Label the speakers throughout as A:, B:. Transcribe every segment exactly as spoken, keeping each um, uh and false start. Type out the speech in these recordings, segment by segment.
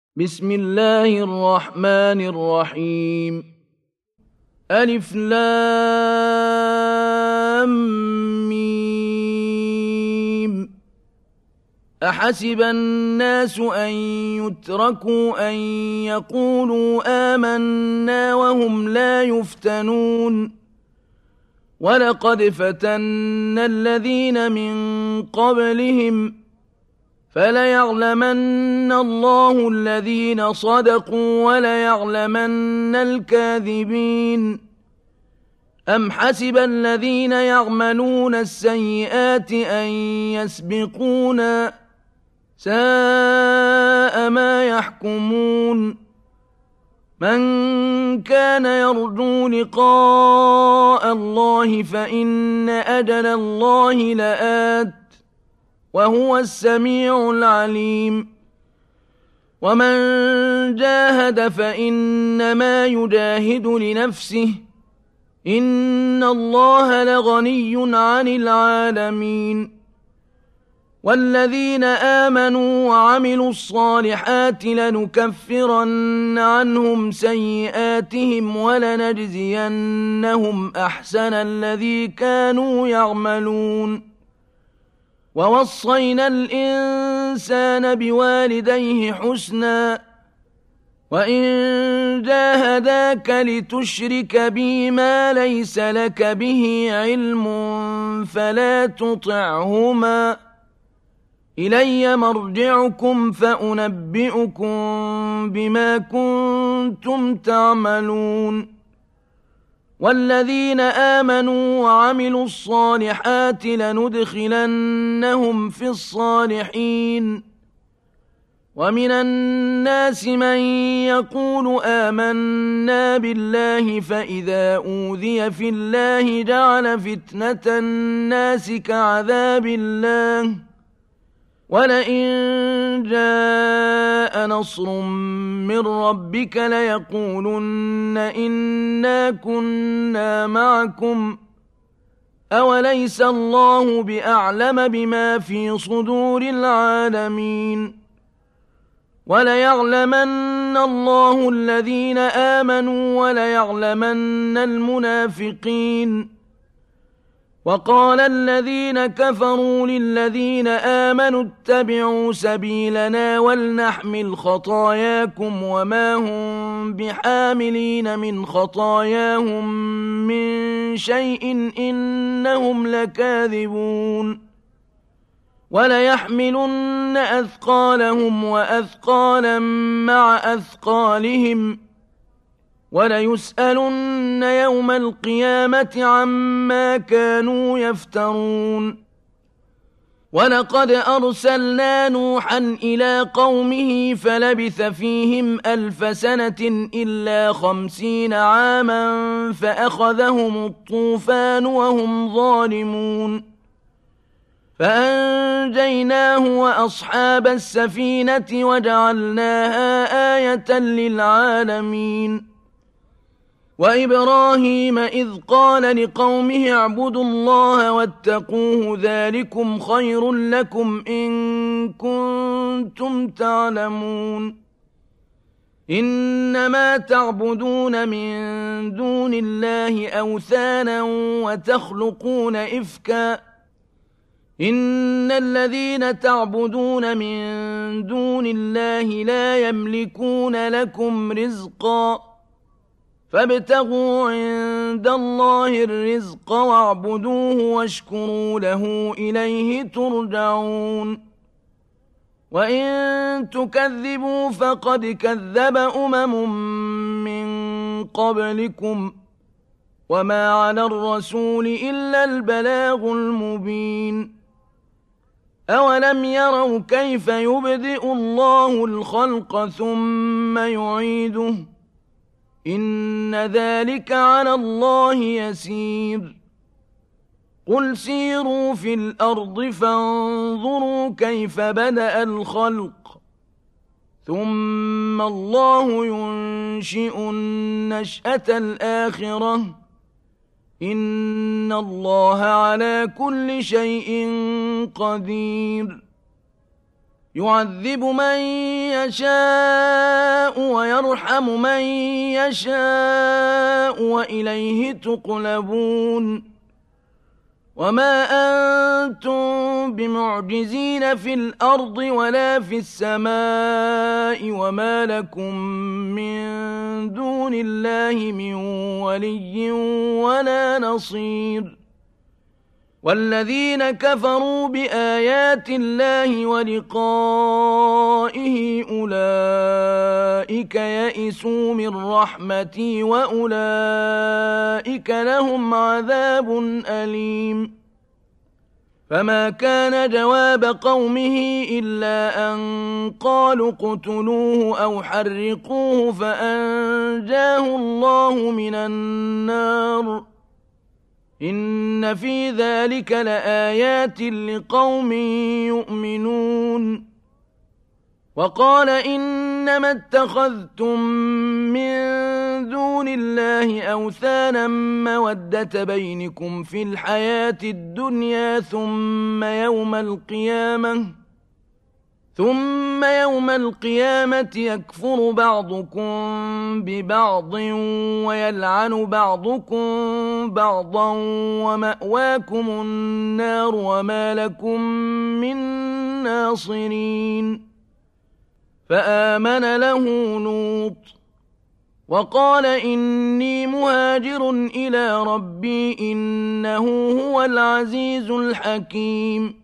A: بسم الله الرحمن الرحيم ألف لام ميم أحسب الناس أن يتركوا أن يقولوا آمنا وهم لا يفتنون ولقد فتنا الذين من قبلهم فليعلمن الله الذين صدقوا وليعلمن الكاذبين أم حسب الذين يعملون السيئات أن يسبقونا ساء ما يحكمون من كان يرجو لقاء الله فإن أجل الله لآت وهو السميع العليم ومن جاهد فإنما يجاهد لنفسه إن الله لغني عن العالمين والذين آمنوا وعملوا الصالحات لنكفرن عنهم سيئاتهم ولنجزينهم أحسن الذي كانوا يعملون ووصينا الإنسان بوالديه حسنا وإن جاهداك لتشرك بي ما ليس لك به علم فلا تطعهما إلي مرجعكم فأنبئكم بما كنتم تعملون والذين آمنوا وعملوا الصالحات لندخلنهم في الصالحين ومن الناس من يقول آمنا بالله فإذا أوذي في الله جعل فتنة الناس كعذاب الله ولئن جاء نصر من ربك ليقولن إنا كنا معكم أوليس الله بأعلم بما في صدور العالمين وليعلمن الله الذين آمنوا وليعلمن المنافقين وقال الذين كفروا للذين آمنوا اتبعوا سبيلنا ولنحمل خطاياكم وما هم بحاملين من خطاياهم من شيء إنهم لكاذبون وليحملن أثقالهم وأثقالا مع أثقالهم وليسألن يوم القيامة عما كانوا يفترون ولقد أرسلنا نوحا إلى قومه فلبث فيهم ألف سنة إلا خمسين عاما فأخذهم الطوفان وهم ظالمون فأنجيناه وأصحاب السفينة وجعلناها آية للعالمين وإبراهيم إذ قال لقومه اعبدوا الله واتقوه ذلكم خير لكم إن كنتم تعلمون إنما تعبدون من دون الله أوثانا وتخلقون إفكا إن الذين تعبدون من دون الله لا يملكون لكم رزقا فابتغوا عند الله الرزق واعبدوه واشكروا له إليه ترجعون وإن تكذبوا فقد كذب أمم من قبلكم وما على الرسول إلا البلاغ المبين أولم يروا كيف يبدئ الله الخلق ثم يعيده إن ذلك على الله يسير قل سيروا في الأرض فانظروا كيف بدأ الخلق ثم الله ينشئ النشأة الآخرة إن الله على كل شيء قدير يعذب من يشاء ويرحم من يشاء وإليه تقلبون وما أنتم بمعجزين في الأرض ولا في السماء وما لكم من دون الله من ولي ولا نصير والذين كفروا بآيات الله ولقائه أولئك يئسوا من رحمتي وأولئك لهم عذاب أليم فما كان جواب قومه إلا أن قالوا اقتلوه أو حرقوه فأنجاه الله من النار إن في ذلك لآيات لقوم يؤمنون وقال إنما اتخذتم من دون الله أوثانا مودة بينكم في الحياة الدنيا ثم يوم القيامة ثم يوم القيامة يكفر بعضكم ببعض ويلعن بعضكم بعضا ومأواكم النار وما لكم من ناصرين فآمن له لوط وقال إني مهاجر إلى ربي إنه هو العزيز الحكيم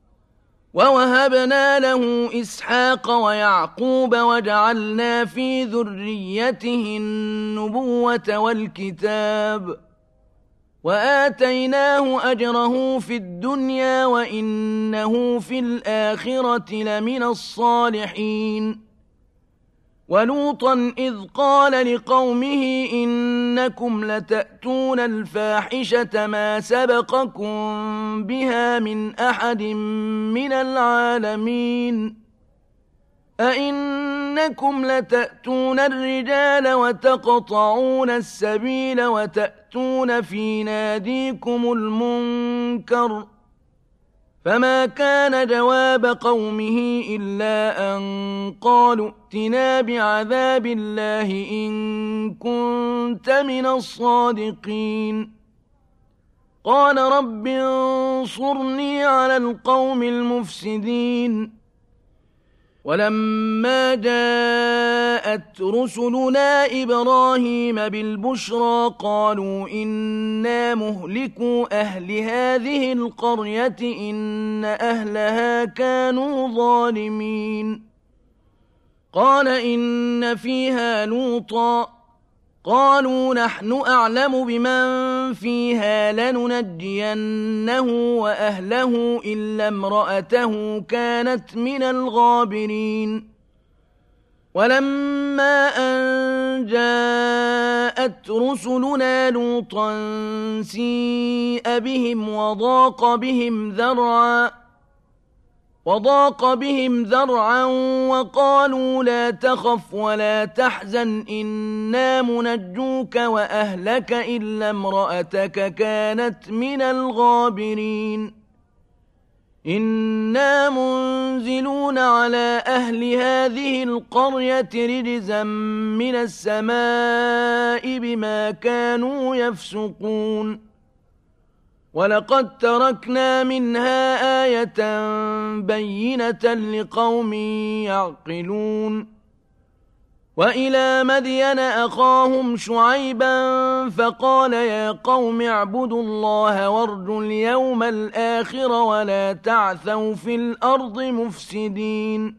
A: ووهبنا له إسحاق ويعقوب وجعلنا في ذريته النبوة والكتاب وآتيناه أجره في الدنيا وإنه في الآخرة لمن الصالحين ولوطا إذ قال لقومه إنكم لتأتون الفاحشة ما سبقكم بها من أحد من العالمين أئنكم لتأتون الرجال وتقطعون السبيل وتأتون في ناديكم المنكر فما كان جواب قومه إلا أن قالوا ائتنا بعذاب الله إن كنت من الصادقين قال رب انصرني على القوم المفسدين ولما جاءت رسلنا إبراهيم بالبشرى قالوا إنا مهلكوا أهل هذه القرية إن أهلها كانوا ظالمين قال إن فيها لوطا قالوا نحن أعلم بمن فيها لننجينه وأهله إلا امرأته كانت من الغابرين ولما أن جاءت رسلنا لوطا سيء بهم وضاق بهم ذرعا وضاق بهم ذرعا وقالوا لا تخف ولا تحزن إنا منجوك وأهلك إلا امرأتك كانت من الغابرين إنا منزلون على أهل هذه القرية رجزا من السماء بما كانوا يفسقون ولقد تركنا منها آية بينة لقوم يعقلون وإلى مدين أخاهم شعيبا فقال يا قوم اعبدوا الله وارجوا اليوم الآخر ولا تعثوا في الأرض مفسدين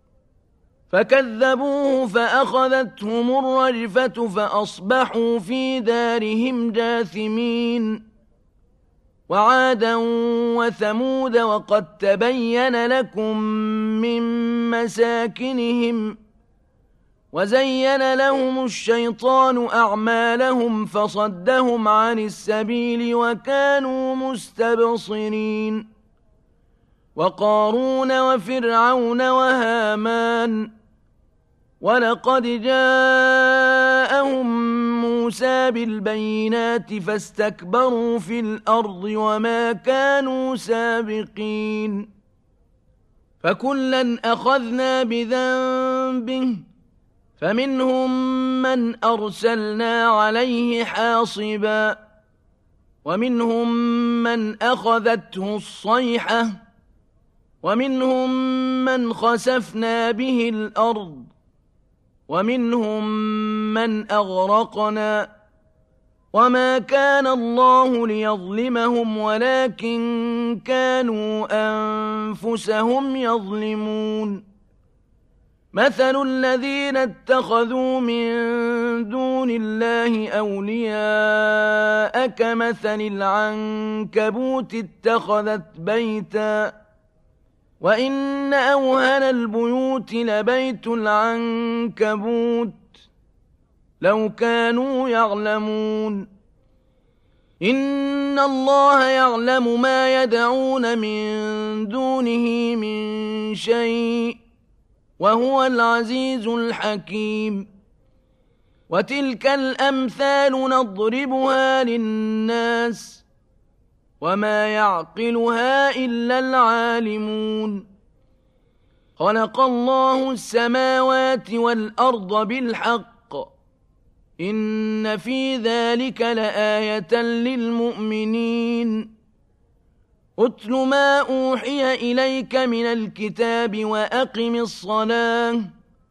A: فكذبوه فأخذتهم الرجفة فأصبحوا في دارهم جاثمين وعادا وثمود وقد تبين لكم من مساكنهم وزين لهم الشيطان أعمالهم فصدهم عن السبيل وكانوا مستبصرين وقارون وفرعون وهامان ولقد جاءهم موسى بالبينات فاستكبروا في الأرض وما كانوا سابقين فكلا أخذنا بذنبه فمنهم من أرسلنا عليه حاصبا ومنهم من أخذته الصيحة ومنهم من خسفنا به الأرض ومنهم من أغرقنا وما كان الله ليظلمهم ولكن كانوا أنفسهم يظلمون مثل الذين اتخذوا من دون الله أولياء كمثل العنكبوت اتخذت بيتا وإن أوهن البيوت لبيت العنكبوت لو كانوا يعلمون إن الله يعلم ما يدعون من دونه من شيء وهو العزيز الحكيم وتلك الأمثال نضربها للناس وما يعقلها إلا العالمون خلق الله السماوات والأرض بالحق إن في ذلك لآية للمؤمنين أتل ما أوحي إليك من الكتاب وأقم الصلاة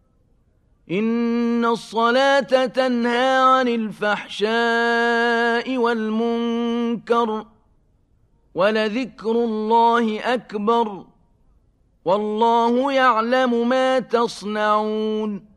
A: إن الصلاة تنهى عن الفحشاء والمنكر ولذكر الله أكبر والله يعلم ما تصنعون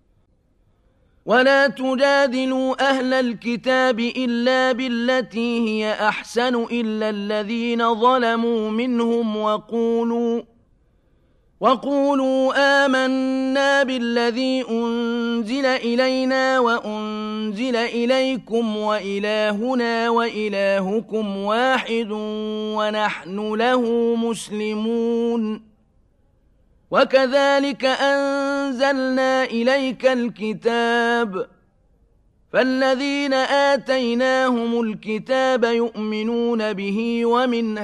A: ولا تجادلوا أهل الكتاب إلا بالتي هي أحسن إلا الذين ظلموا منهم وقولوا وقولوا آمنا بالذي أنزل إلينا وأنزل إليكم وإلهنا وإلهكم واحد ونحن له مسلمون وكذلك أنزلنا إليك الكتاب فالذين آتيناهم الكتاب يؤمنون به ومن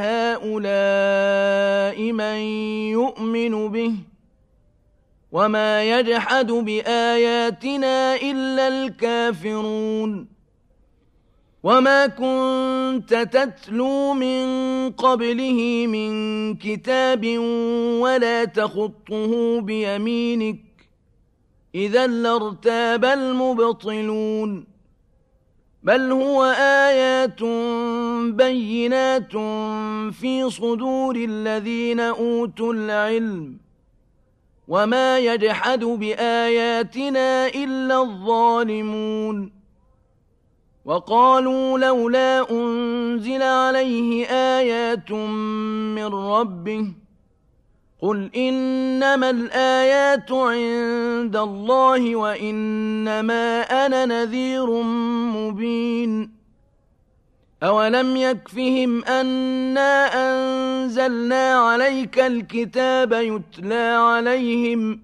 A: هؤلاء من يؤمن به وما يجحد بآياتنا إلا الكافرون وما كنت تتلو من قبله من كتاب ولا تخطه بيمينك إذا لارتاب المبطلون بل هو آيات بينات في صدور الذين أوتوا العلم وما يجحد بآياتنا إلا الظالمون وقالوا لولا أنزل عليه آيات من ربه قل إنما الآيات عند الله وإنما أنا نذير مبين أولم يكفهم أنا أنزلنا عليك الكتاب يتلى عليهم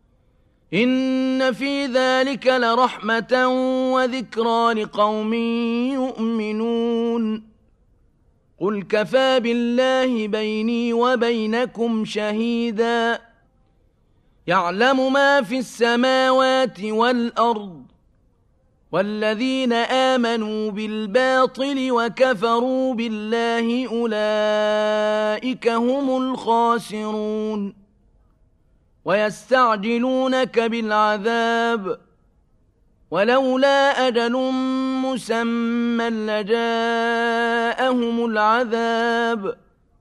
A: إن في ذلك لرحمة وذكرى لقوم يؤمنون قل كفى بالله بيني وبينكم شهيدا يعلم ما في السماوات والأرض والذين آمنوا بالباطل وكفروا بالله أولئك هم الخاسرون ويستعجلونك بالعذاب ولولا أجل مسمى لجاءهم العذاب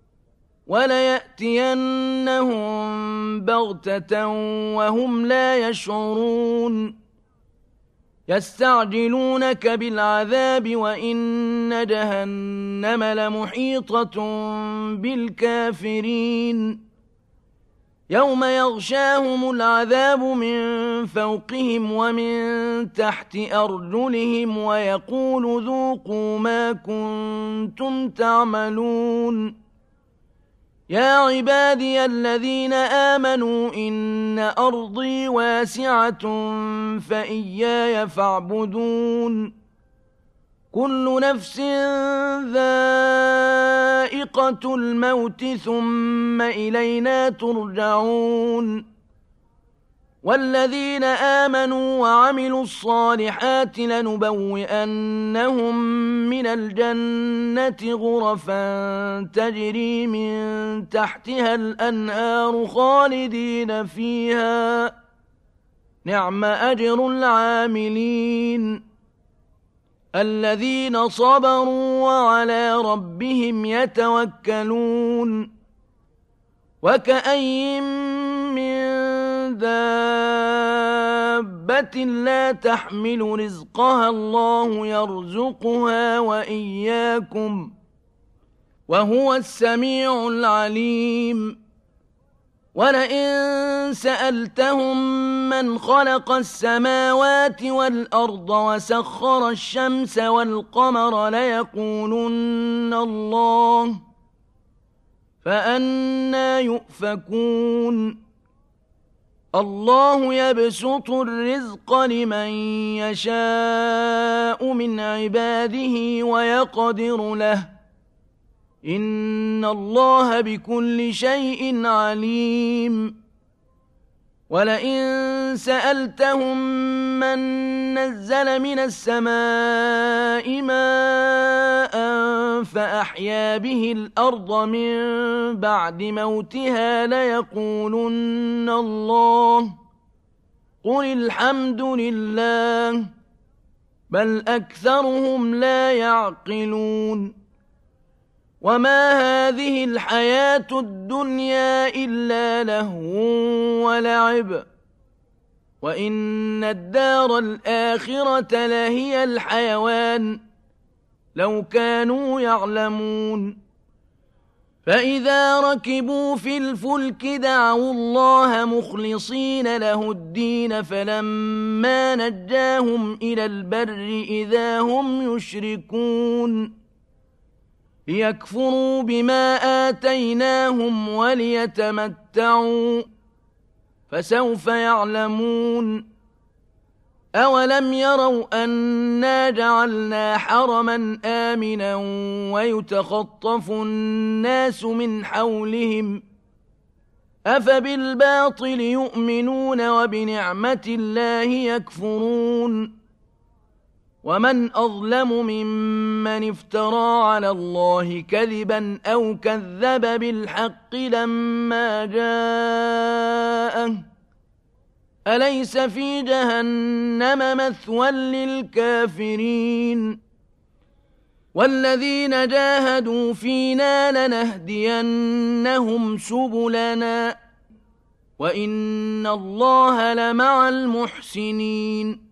A: وليأتينهم بغتة وهم لا يشعرون يستعجلونك بالعذاب وإن جهنم لمحيطة بالكافرين يوم يغشاهم العذاب من فوقهم ومن تحت أرجلهم ويقول ذوقوا ما كنتم تعملون يا عبادي الذين آمنوا إن أرضي واسعة فإياي فاعبدون كل نفس ذائقة الموت ثم إلينا ترجعون والذين آمنوا وعملوا الصالحات لنبوئنهم من الجنة غرفا تجري من تحتها الأنهار خالدين فيها نعم أجر العاملين الذين صبروا وعلى ربهم يتوكلون وكأين من دابة لا تحمل رزقها الله يرزقها وإياكم وهو السميع العليم ولئن سألتهم من خلق السماوات والأرض وسخر الشمس والقمر ليقولن الله فأنى يؤفكون الله يبسط الرزق لمن يشاء من عباده ويقدر له إن الله بكل شيء عليم ولئن سألتهم من نزل من السماء ماء فأحيا به الأرض من بعد موتها ليقولن الله قل الحمد لله بل أكثرهم لا يعقلون وما هذه الحياة الدنيا إلا لهو ولعب وإن الدار الآخرة لهي الحيوان لو كانوا يعلمون فإذا ركبوا في الفلك دعوا الله مخلصين له الدين فلما نجاهم إلى البر إذا هم يشركون ليكفروا بما آتيناهم وليتمتعوا فسوف يعلمون أولم يروا أنا جعلنا حرما آمنا ويتخطف الناس من حولهم أفبالباطل يؤمنون وبنعمة الله يكفرون ومن أظلم ممن افترى على الله كذبا أو كذب بالحق لما جاءه أليس في جهنم مثوى للكافرين والذين جاهدوا فينا لنهدينهم سبلنا وإن الله لمع المحسنين